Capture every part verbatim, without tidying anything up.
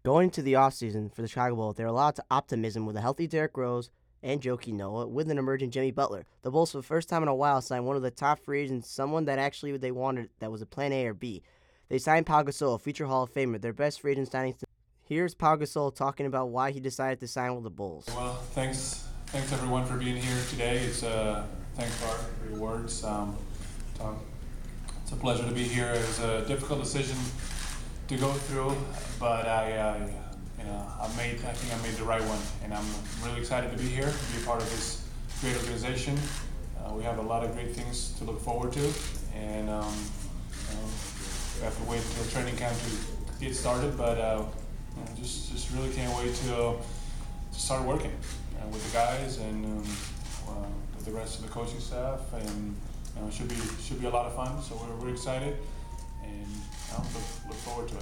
Going into the offseason for the Chicago Bulls, there are a lot of optimism with a healthy Derrick Rose and Joakim Noah with an emerging Jimmy Butler. The Bulls, for the first time in a while, signed one of the top free agents, someone that actually they wanted that was a plan A or B. They signed Pau Gasol, a future Hall of Famer, their best free agent signing. Here's Pau Gasol talking about why he decided to sign with the Bulls. Well, thanks thanks everyone for being here today. It's uh, thanks, Bart, for your words. Um, Tom, it's a pleasure to be here. It was a difficult decision to go through, but I, uh, you know, I made. I think I made the right one, and I'm really excited to be here, to be a part of this great organization. Uh, we have a lot of great things to look forward to, and um, you know, we have to wait until training camp to get started. But uh, you know, just just really can't wait to uh, to start working uh, with the guys and um, uh, with the rest of the coaching staff, and you know, it should be should be a lot of fun. So we're we're excited, and you know, look look forward to it.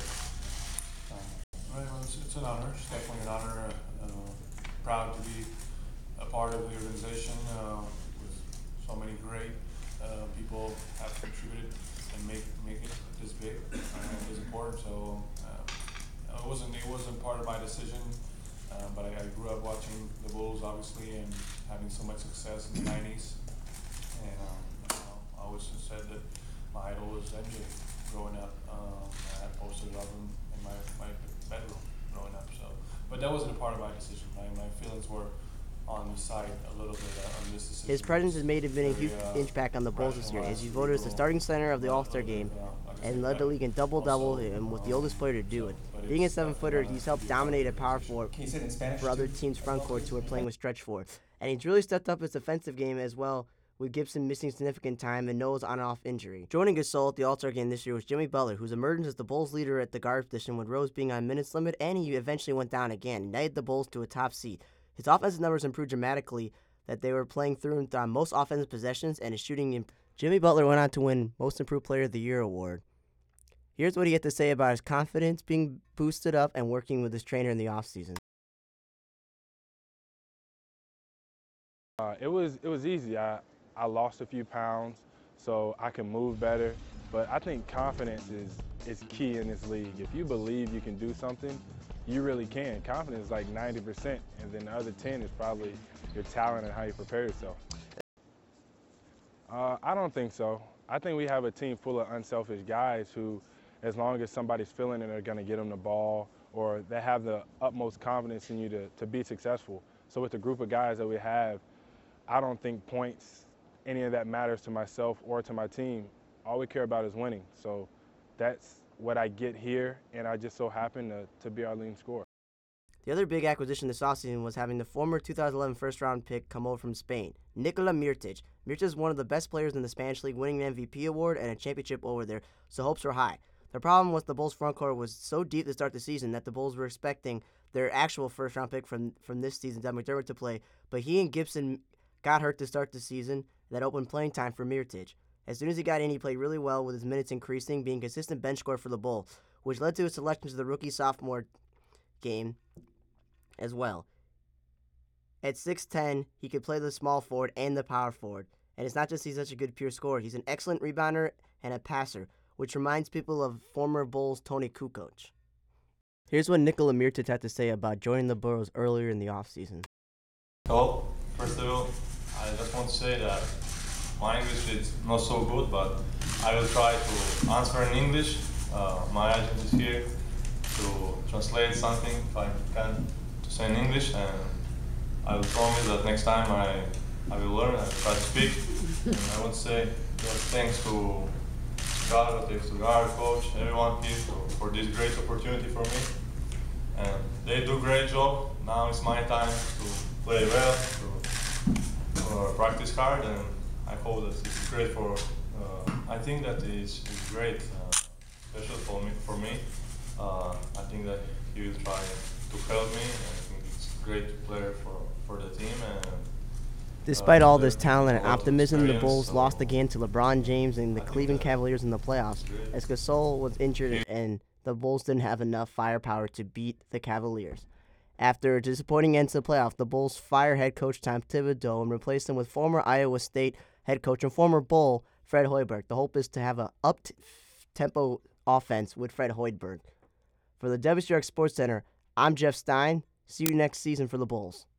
Uh, well, it's, it's an honor. It's definitely an honor. Uh, proud to be a part of the organization uh, with so many great uh, people have contributed and make make it this big. Uh, it's important. So uh, it wasn't it wasn't part of my decision, uh, but I, I grew up watching the Bulls, obviously, and having so much success in the nineties. And um, you know, I always said that my idol was M J growing up. Um, I had posters of him in my, my bedroom growing up. So, but that wasn't a part of my decision. My my feelings were on the side a little bit uh, on this decision. His presence has made a been a huge uh, impact on the Bulls this year, as he voted as the starting center of the All-Star game and led the league in double-double and was the oldest player to do it. Being a seven-footer, he's helped dominate at power forward for other teams' front courts who are playing with stretch four. And he's really stepped up his defensive game as well, with Gibson missing significant time and Noah's on-off injury. Joining Gasol at the All-Star game this year was Jimmy Butler, who's emerged as the Bulls' leader at the guard position with Rose being on minutes limit, and he eventually went down again, united the Bulls to a top seed. His offensive numbers improved dramatically, that they were playing through and on most offensive possessions, and his shooting improved. Jimmy Butler went on to win Most Improved Player of the Year award. Here's what he had to say about his confidence being boosted up and working with his trainer in the offseason. Uh, it was it was easy. I, I lost a few pounds, so I can move better. But I think confidence is, is key in this league. If you believe you can do something, you really can. Confidence is like ninety percent, and then the other ten is probably your talent and how you prepare yourself. Uh, I don't think so. I think we have a team full of unselfish guys who, as long as somebody's feeling it, they're going to get them the ball, or they have the utmost confidence in you to, to be successful. So with the group of guys that we have, I don't think points, any of that matters to myself or to my team. All we care about is winning. So that's what I get here, and I just so happen to, to be our leading scorer. The other big acquisition this offseason was having the former two thousand eleven first-round pick come over from Spain, Nikola Mirotic. Mirotic is one of the best players in the Spanish League, winning an M V P award and a championship over there, so hopes were high. The problem was the Bulls' front court was so deep to start the season that the Bulls were expecting their actual first-round pick from, from this season, Doug McDermott, to play, but he and Gibson got hurt to start the season. That opened playing time for Mirotic. As soon as he got in, he played really well with his minutes increasing, being consistent bench scorer for the Bulls, which led to his selection to the rookie-sophomore game as well. At six ten, he could play the small forward and the power forward. And it's not just he's such a good pure scorer. He's an excellent rebounder and a passer, which reminds people of former Bulls Tony Kukoc. Here's what Nikola Mirotic had to say about joining the Bulls earlier in the offseason. Well, first of all, I just want to say that my English is not so good, but I will try to answer in English. Uh, my agent is here to translate something if I can to say in English, and I will promise that next time I, I will learn, I will try to speak. And I want to say just thanks to God, thanks to our coach, everyone here for, for this great opportunity for me. And they do a great job. Now it's my time to play well, to uh, practice hard, and I hope that it's great for. Uh, I think that it's, it's great, uh, special for me. For me, uh, I think that he will try to help me. And I think it's a great player for, for the team. And Despite uh, all this talent and a lot of optimism, the experience, Bulls so lost again to LeBron James and the I think Cleveland that Cavaliers in the playoffs, great. as Gasol was injured and the Bulls didn't have enough firepower to beat the Cavaliers. After a disappointing end to the playoff, the Bulls fired head coach Tom Thibodeau and replaced him with former Iowa State head coach and former Bull Fred Hoiberg. The hope is to have an up-tempo offense with Fred Hoiberg. For the W C R X Sports Center, I'm Jeff Stein. See you next season for the Bulls.